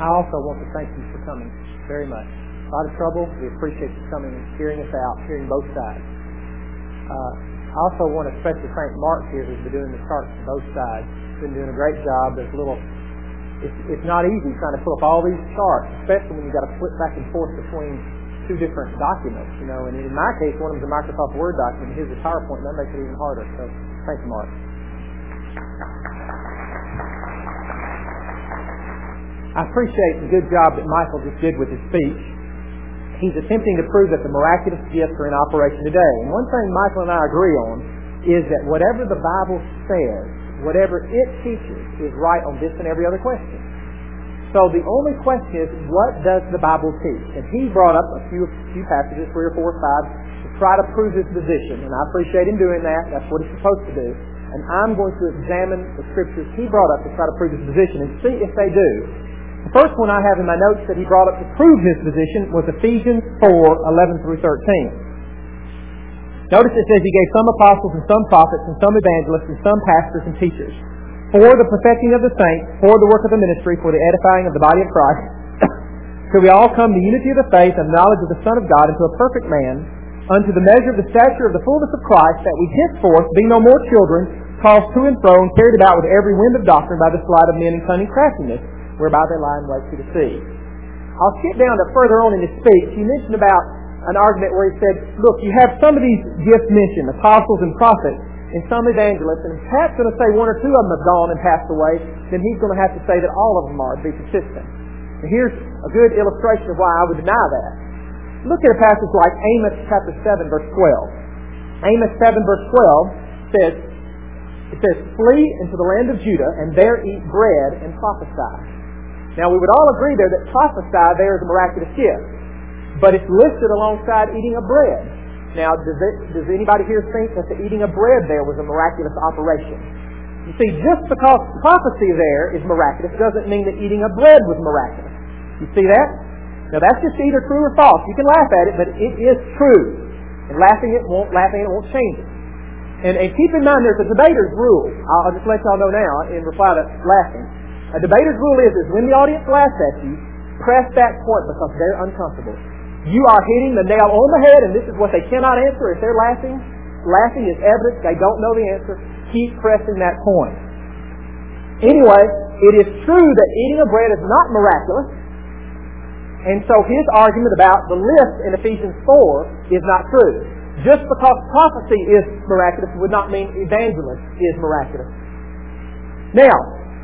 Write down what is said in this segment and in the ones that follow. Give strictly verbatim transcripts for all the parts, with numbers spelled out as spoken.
I also want to thank you for coming very much. A lot of trouble. We appreciate you coming and hearing us out, hearing both sides. Uh, I also want to especially thank Mark here, who's been doing the charts on both sides. He's been doing a great job. There's a little, it's, it's not easy trying to pull up all these charts, especially when you've got to flip back and forth between two different documents, you know. And in my case, one of them is a Microsoft Word document, and his is PowerPoint, and that makes it even harder. So, thank you, Mark. I appreciate the good job that Michael just did with his speech. He's attempting to prove that the miraculous gifts are in operation today. And one thing Michael and I agree on is that whatever the Bible says, whatever it teaches, is right on this and every other question. So the only question is, what does the Bible teach? And he brought up a few, few passages, three or four or five, to try to prove his position. And I appreciate him doing that. That's what he's supposed to do. And I'm going to examine the scriptures he brought up to try to prove his position and see if they do. The first one I have in my notes that he brought up to prove his position was Ephesians four, eleven through thirteen. Notice it says he gave some apostles and some prophets and some evangelists and some pastors and teachers for the perfecting of the saints, for the work of the ministry, for the edifying of the body of Christ, till we all come to unity of the faith and knowledge of the Son of God, into a perfect man, unto the measure of the stature of the fullness of Christ, that we henceforth be no more children, tossed to and fro and carried about with every wind of doctrine by the sleight of men and cunning craftiness, whereby they lie in wait to deceive. I'll skip down to further on in his speech. He mentioned about an argument where he said, look, you have some of these gifts mentioned, apostles and prophets, and some evangelists, and if Pat's going to say one or two of them have gone and passed away, then he's going to have to say that all of them are to be consistent. And here's a good illustration of why I would deny that. Look at a passage like Amos chapter seven, verse twelve. Amos seven, verse twelve says, it says, flee into the land of Judah, and there eat bread and prophesy. Now, we would all agree there that prophesy there is a miraculous gift. But it's listed alongside eating of bread. Now, does, it, does anybody here think that the eating of bread there was a miraculous operation? You see, just because prophecy there is miraculous doesn't mean that eating of bread was miraculous. You see that? Now, that's just either true or false. You can laugh at it, but it is true. And laughing it won't, laughing it won't change it. And, and keep in mind, there's a debater's rule. I'll, I'll just let y'all know now in reply to laughing. A debater's rule is, is when the audience laughs at you, press that point because they're uncomfortable. You are hitting the nail on the head, and this is what they cannot answer. If they're laughing, laughing is evidence they don't know the answer. Keep pressing that point. Anyway, it is true that eating of bread is not miraculous. And so his argument about the list in Ephesians four is not true. Just because prophecy is miraculous would not mean evangelist is miraculous. Now,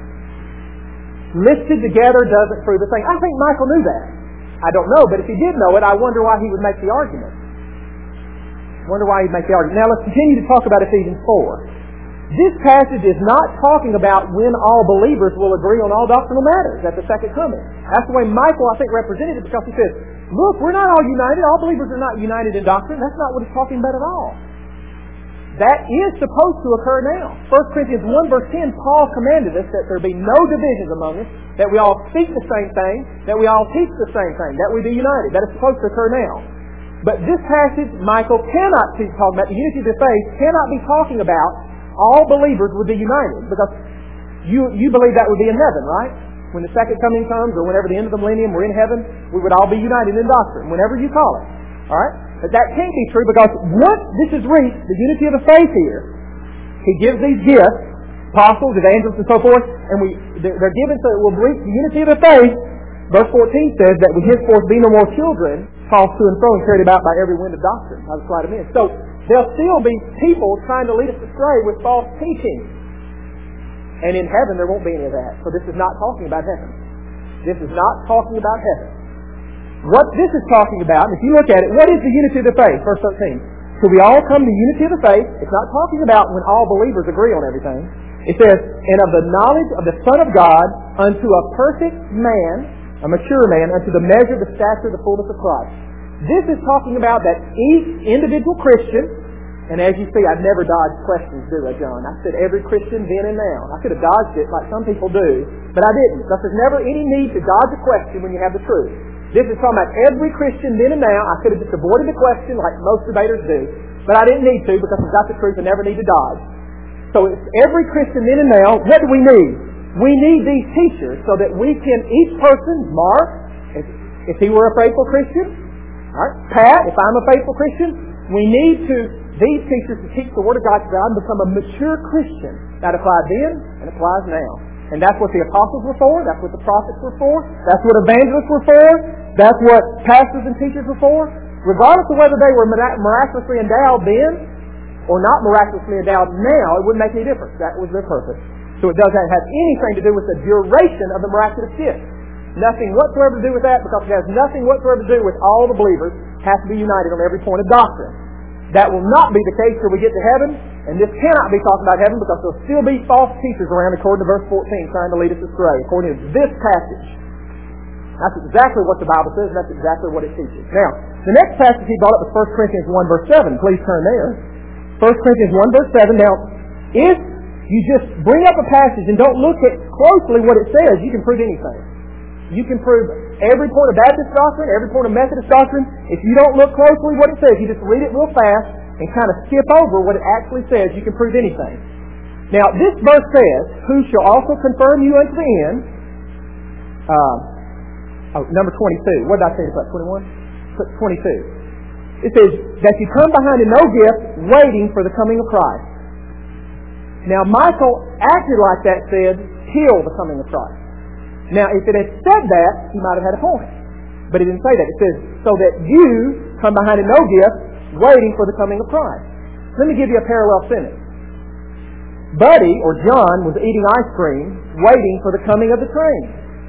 listed together doesn't prove a thing. I think Michael knew that. I don't know, but if he did know it, I wonder why he would make the argument. I wonder why he'd make the argument. Now let's continue to talk about Ephesians four. This passage is not talking about when all believers will agree on all doctrinal matters at the second coming. That's the way Michael, I think, represented it, because he says, look, we're not all united. All believers are not united in doctrine. That's not what he's talking about at all. That is supposed to occur now. First Corinthians one verse ten, Paul commanded us that there be no divisions among us, that we all speak the same thing, that we all teach the same thing, that we be united. That is supposed to occur now. But this passage, Michael, cannot be talking about, the unity of the faith, cannot be talking about all believers would be united, because you, you believe that would be in heaven, right? When the second coming comes, or whenever the end of the millennium, we're in heaven, we would all be united in doctrine, whenever you call it. Alright? But that can't be true, because once this is reached, the unity of the faith here, he gives these gifts, apostles, evangelists, and so forth, and we they're given so that we'll reach the unity of the faith. Verse fourteen says that we henceforth be no more children, tossed to and fro and carried about by every wind of doctrine, by the sleight of men. So there'll still be people trying to lead us astray with false teaching. And in heaven there won't be any of that. So this is not talking about heaven. This is not talking about heaven. What this is talking about, and if you look at it, what is the unity of the faith? Verse thirteen. So we all come to unity of the faith. It's not talking about when all believers agree on everything. It says, and of the knowledge of the Son of God unto a perfect man, a mature man, unto the measure of the stature of the fullness of Christ. This is talking about that each individual Christian, and as you see, I've never dodged questions, do I, John? I said every Christian then and now. I could have dodged it like some people do, but I didn't. Because there's never any need to dodge a question when you have the truth. This is talking about every Christian then and now. I could have just avoided the question like most debaters do, but I didn't need to because we've got the truth and never need to dodge. So it's every Christian then and now. What do we need? We need these teachers so that we can, each person, Mark, if, if he were a faithful Christian, all right, Pat, if I'm a faithful Christian, we need to, these teachers to teach the Word of God to God and become a mature Christian. That applied then and applies now. And that's what the apostles were for, that's what the prophets were for, that's what evangelists were for, that's what pastors and teachers were for. Regardless of whether they were miraculously endowed then or not miraculously endowed now, it wouldn't make any difference. That was their purpose. So it doesn't have anything to do with the duration of the miraculous gift. Nothing whatsoever to do with that, because it has nothing whatsoever to do with all the believers have to be united on every point of doctrine. That will not be the case till we get to heaven, and this cannot be talking about heaven because there'll still be false teachers around according to verse fourteen trying to lead us astray, according to this passage. That's exactly what the Bible says, and that's exactly what it teaches. Now, the next passage he brought up was First Corinthians one verse seven. Please turn there. First Corinthians one verse seven. Now, if you just bring up a passage and don't look at closely what it says, you can prove anything. You can prove every point of Baptist doctrine, every point of Methodist doctrine. If you don't look closely what it says, you just read it real fast and kind of skip over what it actually says, you can prove anything. Now, this verse says, who shall also confirm you unto the end. Uh, oh, number twenty-two. What did I say about twenty-one? twenty-two. It says, that you come behind in no gift, waiting for the coming of Christ. Now, Michael acted like that said, till the coming of Christ. Now, if it had said that, he might have had a point. But it didn't say that. It says, so that you come behind in no gift, waiting for the coming of Christ. Let me give you a parallel sentence. Buddy, or John, was eating ice cream, waiting for the coming of the train.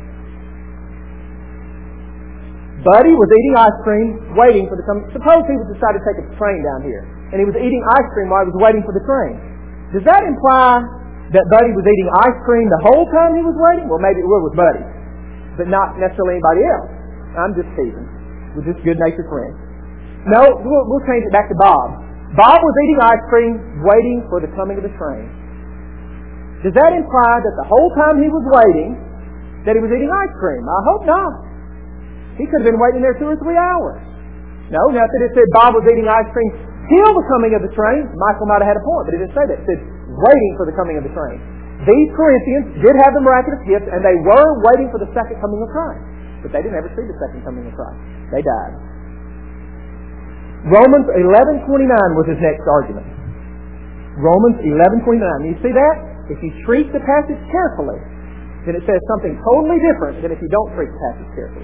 Buddy was eating ice cream, waiting for the coming... Suppose he was decided to take a train down here, and he was eating ice cream while he was waiting for the train. Does that imply that Buddy was eating ice cream the whole time he was waiting? Well, maybe it would with Buddy, but not necessarily anybody else. I'm just teasing. We're just good-natured friends. No, we'll, we'll change it back to Bob. Bob was eating ice cream, waiting for the coming of the train. Does that imply that the whole time he was waiting, that he was eating ice cream? I hope not. He could have been waiting there two or three hours. No, nothing. It said Bob was eating ice cream till the coming of the train. Michael might have had a point, but it didn't say that. It said waiting for the coming of the train. These Corinthians did have the miraculous gift, and they were waiting for the second coming of Christ. But they didn't ever see the second coming of Christ. They died. Romans eleven twenty-nine was his next argument. Romans eleven twenty-nine. You see that? If you treat the passage carefully, then it says something totally different than if you don't treat the passage carefully.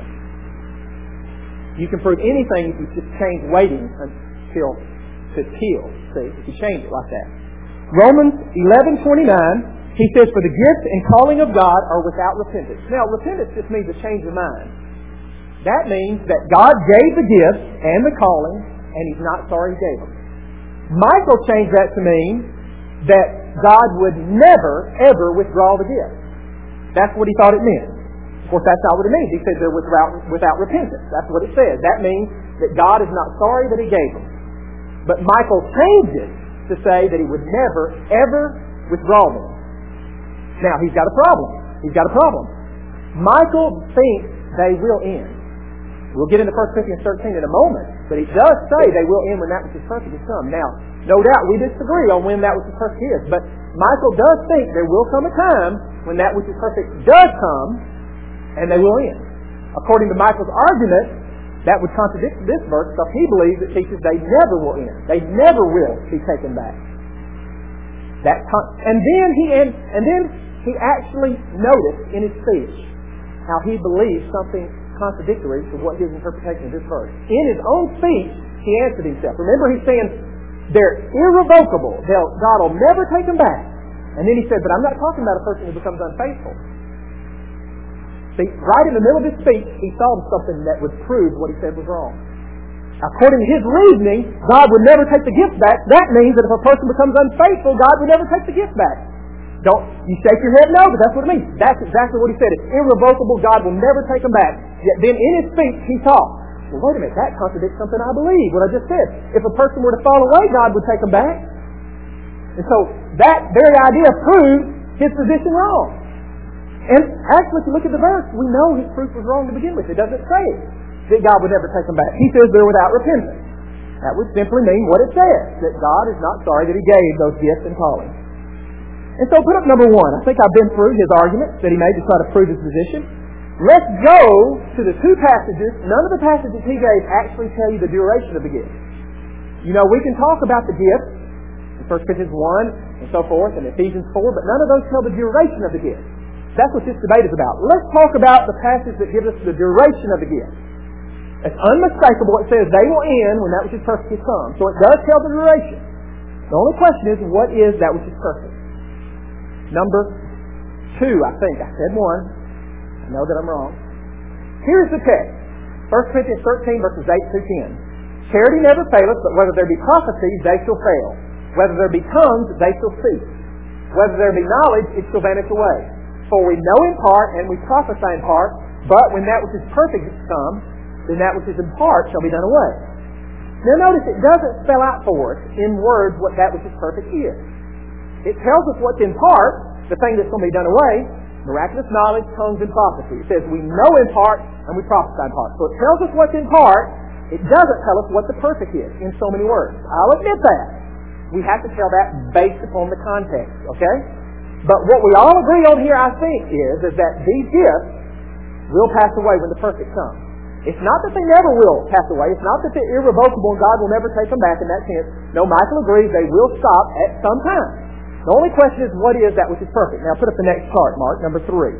You can prove anything if you just change waiting until to till. See, if you change it like that. Romans eleven twenty-nine, he says, for the gift and calling of God are without repentance. Now, repentance just means a change of mind. That means that God gave the gift and the calling, and He's not sorry He gave them. Michael changed that to mean that God would never, ever withdraw the gift. That's what he thought it meant. Of course, that's not what it means. He says they're without, without repentance. That's what it says. That means that God is not sorry that He gave them. But Michael changed it to say that He would never, ever withdraw them. Now, he's got a problem. He's got a problem. Michael thinks they will end. We'll get into First Corinthians thirteen in a moment, but he does say they will end when that which is perfect has come. Now, no doubt we disagree on when that which is perfect is, but Michael does think there will come a time when that which is perfect does come, and they will end. According to Michael's argument, that would contradict this verse, because he believes it teaches they never will end. They never will be taken back. That con- and then he and, and then he actually noticed in his speech how he believes something contradictory to what his interpretation of this verse. In his own speech, he answered himself. Remember, he's saying they're irrevocable. They'll, God will never take them back. And then he said, but I'm not talking about a person who becomes unfaithful. See, right in the middle of his speech, he saw something that would prove what he said was wrong. According to his reasoning, God would never take the gift back. That means that if a person becomes unfaithful, God would never take the gift back. Don't you shake your head? No, but that's what it means. That's exactly what he said. It's irrevocable. God will never take them back. Yet then in his speech, he taught, well, wait a minute, that contradicts something I believe, what I just said. If a person were to fall away, God would take them back. And so that very idea proves his position wrong. And actually, if you look at the verse, we know his proof was wrong to begin with. It doesn't say that God would never take them back. He says they're without repentance. That would simply mean what it says, that God is not sorry that He gave those gifts and callings. And so put up number one. I think I've been through his arguments that he made to try to prove his position. Let's go to the two passages. None of the passages he gave actually tell you the duration of the gift. You know, we can talk about the gift in First Corinthians one and so forth, and Ephesians four, but none of those tell the duration of the gift. That's what this debate is about. Let's talk about the passage that gives us the duration of the gift. It's unmistakable. It says they will end when that which is perfect is come. So it does tell the duration. The only question is, what is that which is perfect? Number two, I think. I said one. I know that I'm wrong. Here's the text. First Corinthians thirteen, verses eight through ten. Charity never faileth, but whether there be prophecies, they shall fail. Whether there be tongues, they shall cease. Whether there be knowledge, it shall vanish away. For we know in part, and we prophesy in part, but when that which is perfect is come, then that which is in part shall be done away. Now notice it doesn't spell out for us in words what that which is perfect is. It tells us what's in part, the thing that's going to be done away, miraculous knowledge, tongues, and prophecy. It says we know in part and we prophesy in part. So it tells us what's in part. It doesn't tell us what the perfect is in so many words. I'll admit that. We have to tell that based upon the context, okay? But what we all agree on here, I think, is, is that these gifts will pass away when the perfect comes. It's not that they never will pass away. It's not that they're irrevocable and God will never take them back in that sense. No, Michael agrees they will stop at some time. The only question is, what is that which is perfect? Now put up the next chart, Mark, number three.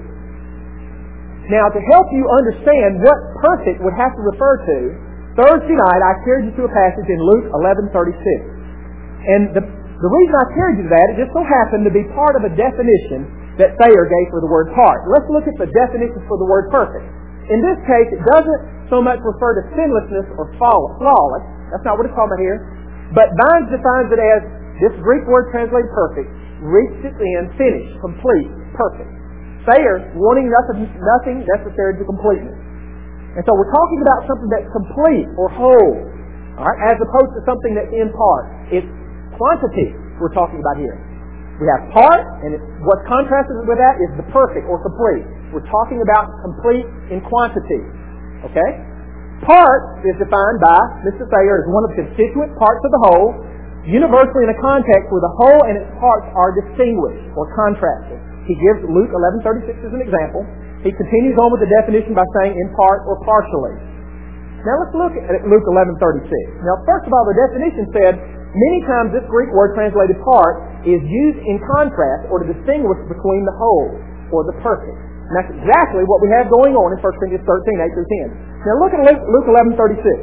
Now to help you understand what perfect would have to refer to, Thursday night I carried you to a passage in Luke eleven thirty-six. And the, the reason I carried you to that, it just so happened to be part of a definition that Thayer gave for the word part. Let's look at the definition for the word perfect. In this case, it doesn't so much refer to sinlessness or flawless. That's not what it's talking about here. But Vines defines it as this Greek word translated perfect, reached its end, finished, complete, perfect. Thayer, wanting nothing, nothing necessary to completeness. And so we're talking about something that's complete or whole, all right, as opposed to something that's in part. It's quantity we're talking about here. We have part, and it's, what's contrasted with that is the perfect or complete. We're talking about complete in quantity. Okay? Part is defined by Mister Thayer as one of the constituent parts of the whole, universally in a context where the whole and its parts are distinguished or contrasted. He gives Luke eleven thirty-six as an example. He continues on with the definition by saying in part or partially. Now let's look at Luke eleven thirty-six. Now first of all, the definition said many times this Greek word translated part is used in contrast or to distinguish between the whole or the perfect. And that's exactly what we have going on in First Corinthians thirteen, eight through ten. Now look at Luke eleven thirty-six.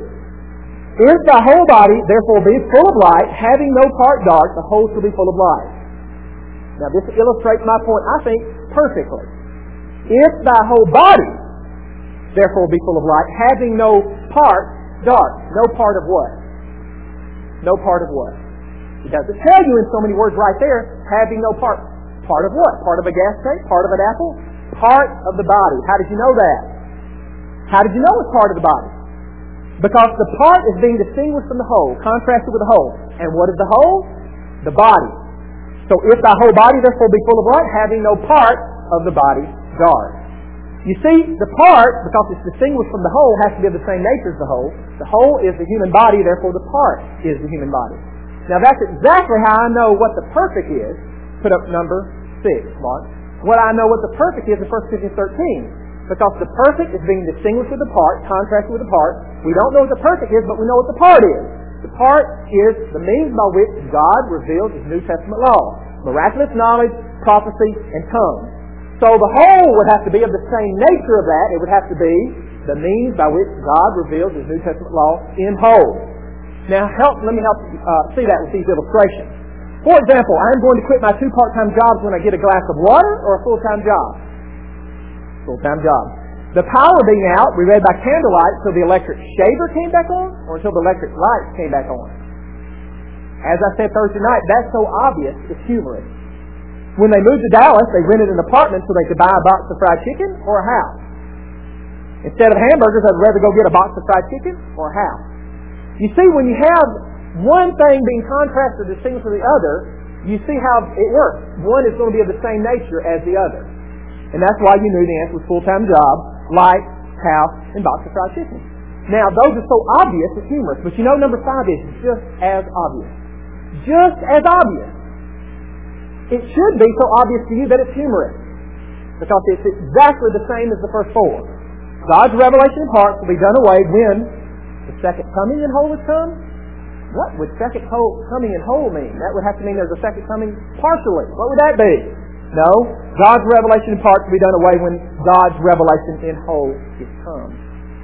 If thy whole body therefore be full of light, having no part dark, the whole shall be full of light. Now this illustrates my point, I think, perfectly. If thy whole body therefore be full of light, having no part dark. No part of what? No part of what? It doesn't tell you in so many words right there, having no part. Part of what? Part of a gas tank? Part of an apple? Part of the body. How did you know that? How did you know it's part of the body? Because the part is being distinguished from the whole, contrasted with the whole. And what is the whole? The body. So if thy whole body therefore be full of light, having no part of the body dark. You see, the part, because it's distinguished from the whole, has to be of the same nature as the whole. The whole is the human body, therefore the part is the human body. Now that's exactly how I know what the perfect is. Put up number six, Mark. What I know what the perfect is in First Corinthians thirteen. Because the perfect is being distinguished with the part, contrasted with the part. We don't know what the perfect is, but we know what the part is. The part is the means by which God reveals His New Testament law. Miraculous knowledge, prophecy, and tongues. So the whole would have to be of the same nature of that. It would have to be the means by which God reveals His New Testament law in whole. Now, help. let me help uh, see that with these illustrations. For example, I'm going to quit my two part-time jobs when I get a glass of water or a full-time job? Full-time job. The power being out, we read by candlelight until the electric shaver came back on or until the electric lights came back on. As I said Thursday night, that's so obvious, it's humorous. When they moved to Dallas, they rented an apartment so they could buy a box of fried chicken or a house. Instead of hamburgers, I'd rather go get a box of fried chicken or a house. You see, when you have one thing being contrasted or distinguished from the other, you see how it works. One is going to be of the same nature as the other. And that's why you knew the answer was full-time job, light, house, and box of fried chicken. Now, those are so obvious, it's humorous. But you know number five is just as obvious. Just as obvious. it should be so obvious to you that it's humorous. Because it's exactly the same as the first four. God's revelation in parts will be done away when the second coming in whole has come. What would second whole, coming in whole mean? That would have to mean there's a second coming partially. What would that be? No. God's revelation in parts will be done away when God's revelation in whole is come.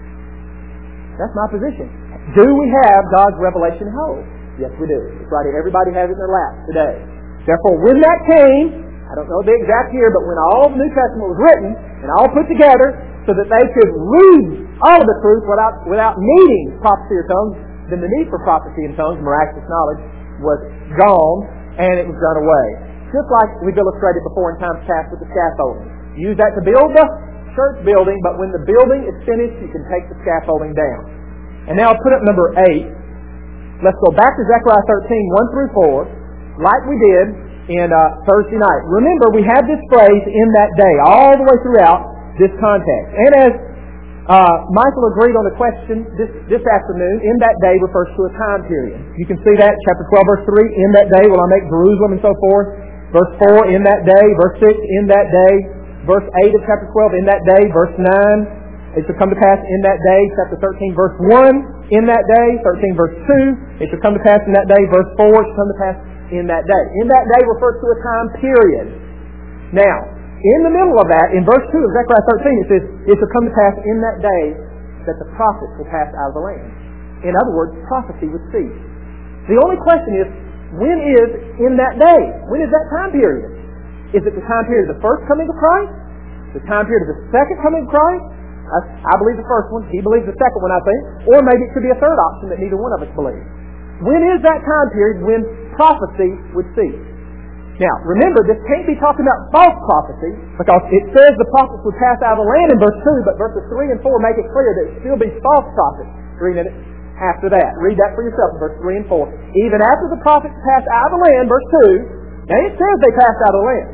That's my position. Do we have God's revelation in whole? Yes, we do. It's right here. Everybody has it in their lap today. Therefore, when that came, I don't know the exact year, but when all the New Testament was written and all put together so that they could read all of the truth without, without needing prophecy or tongues, then the need for prophecy and tongues, miraculous knowledge, was gone and it was done away. Just like we've illustrated before in times past with the scaffolding. You use that to build the church building, but when the building is finished, you can take the scaffolding down. And now put up number eight. Let's go back to Zechariah thirteen, one through four, like we did in uh, Thursday night. Remember, we had this phrase, in that day, all the way throughout this context. And as uh, Michael agreed on the question this, this afternoon, in that day refers to a time period. You can see that, chapter twelve, verse three, in that day will I make Jerusalem, and so forth. Verse four, in that day. Verse six, in that day. Verse eight of chapter twelve, in that day. Verse nine, it shall come to pass in that day. Chapter thirteen, verse one, in that day. thirteen, verse two, it shall come to pass in that day. Verse four, it shall come to pass in that day. In that day refers to a time period. Now, in the middle of that, in verse two of Zechariah thirteen, it says, it shall come to pass in that day that the prophets will pass out of the land. In other words, prophecy would cease. The only question is, when is in that day? When is that time period? Is it the time period of the first coming of Christ? The time period of the second coming of Christ? I, I believe the first one. He believes the second one, I think. Or maybe it could be a third option that neither one of us believe. When is that time period when prophecy would cease? Now, remember, this can't be talking about false prophecy, because it says the prophets would pass out of the land in verse two, but verses three and four make it clear that it still be false prophets. Three minutes after that. Read that for yourself in verse three and four. Even after the prophets pass out of the land, verse two, now it says they passed out of the land.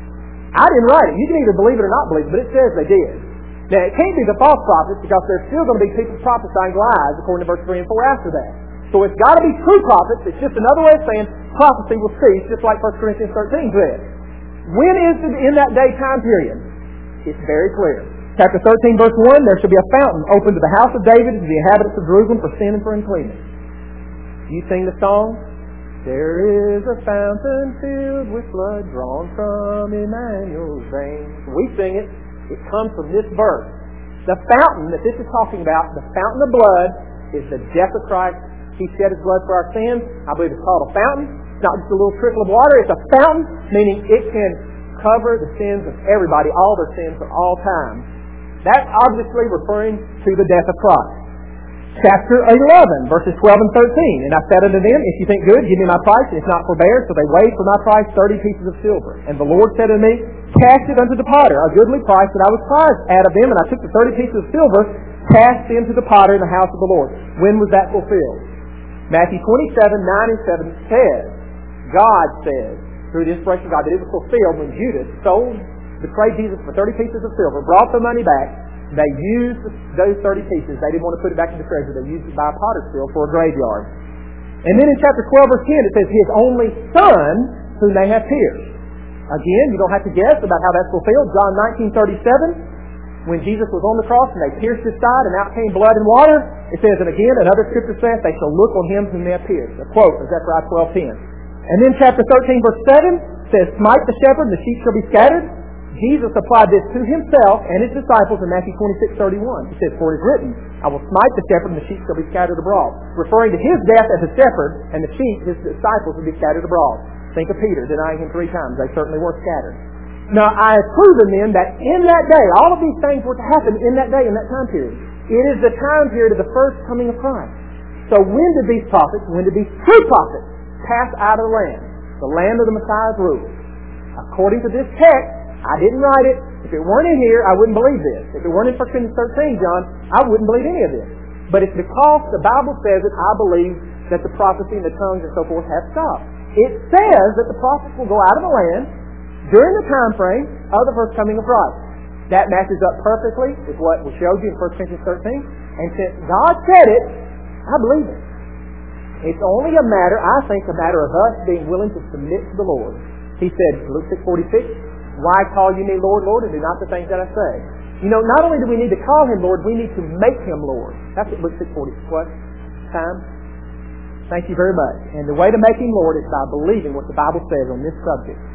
I didn't write it. You can either believe it or not believe it, but it says they did. Now, it can't be the false prophets, because there's still going to be people prophesying lies, according to verse three and four after that. So it's got to be true prophets. It's just another way of saying prophecy will cease, just like First Corinthians thirteen said. When is it in that day time period? It's very clear. Chapter thirteen, verse one, there shall be a fountain open to the house of David and to the inhabitants of Jerusalem for sin and for uncleanness. You sing the song? There is a fountain filled with blood drawn from Emmanuel's veins. We sing it. It comes from this verse. The fountain that this is talking about, the fountain of blood, is the death of Christ. He shed His blood for our sins. I believe it's called a fountain. It's not just a little trickle of water. It's a fountain, meaning it can cover the sins of everybody, all their sins for all time. That's obviously referring to the death of Christ. Chapter eleven, verses twelve and thirteen. And I said unto them, if you think good, give me my price, and if not, forbear. So they weighed for my price thirty pieces of silver. And the Lord said unto me, cast it unto the potter, a goodly price that I was prized out of them. And I took the thirty pieces of silver, cast them to the potter in the house of the Lord. When was that fulfilled? Matthew twenty-seven, nine and seven says, God says, through the inspiration of God, that it was fulfilled when Judas sold, betrayed Jesus for thirty pieces of silver, brought the money back. They used those thirty pieces. They didn't want to put it back in the treasure. They used it to buy a potter's field for a graveyard. And then in chapter twelve, verse ten, it says, His only Son, whom they have pierced. Again, you don't have to guess about how that's fulfilled. John nineteen thirty-seven, when Jesus was on the cross and they pierced His side and out came blood and water, it says, and again, another scripture says, they shall look on Him whom they have pierced. A quote of Zechariah twelve ten. And then chapter thirteen, verse seven says, smite the shepherd and the sheep shall be scattered. Jesus applied this to Himself and His disciples in Matthew twenty-six thirty-one. He says, for it is written, I will smite the shepherd and the sheep shall be scattered abroad. Referring to His death as a shepherd, and the sheep, His disciples, will be scattered abroad. Think of Peter denying Him three times. They certainly were scattered. Now, I have proven then that in that day, all of these things were to happen in that day, in that time period. It is the time period of the first coming of Christ. So when did these prophets, when did these true prophets pass out of the land? The land of the Messiah's rule. According to this text, I didn't write it. If it weren't in here, I wouldn't believe this. If it weren't in First Corinthians thirteen, John, I wouldn't believe any of this. But it's because the Bible says it, I believe that the prophecy and the tongues and so forth have stopped. It says that the prophets will go out of the land during the time frame of the first coming of Christ. That matches up perfectly with what we showed you in First Corinthians thirteen. And since God said it, I believe it. It's only a matter, I think, a matter of us being willing to submit to the Lord. He said, Luke six forty-six, why call you me Lord, Lord, and do not the things that I say? You know, not only do we need to call Him Lord, we need to make Him Lord. That's what Luke six forty what? Time? Thank you very much. And the way to make Him Lord is by believing what the Bible says on this subject.